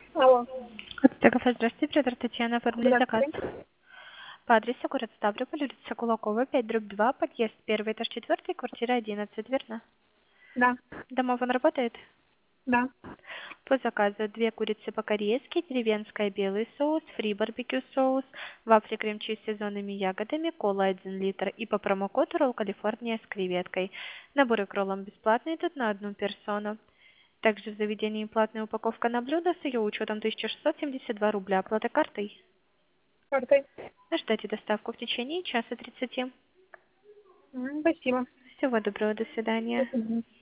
Алло. Кафе, здравствуйте, оператор Татьяна, оформили заказ. Здравствуйте. По адресу город Ставрополь, улица Кулакова, 5/2, подъезд 1, этаж 4, квартира 11, верно? Да, Домофон работает? да. По заказу 2 курицы по-корейски, деревенская белый соус, фри барбекю соус, вафли крем-чиз с сезонными ягодами, кола 1 литр и по промокоду ролл Калифорния с креветкой. Наборы к роллам бесплатные тут на одну персону. Также в заведении платная упаковка на блюдо с ее учетом 1672 рубля. Оплата картой. Картой. Ждите доставку в течение часа 30. Спасибо. Всего доброго, до До свидания. свидания.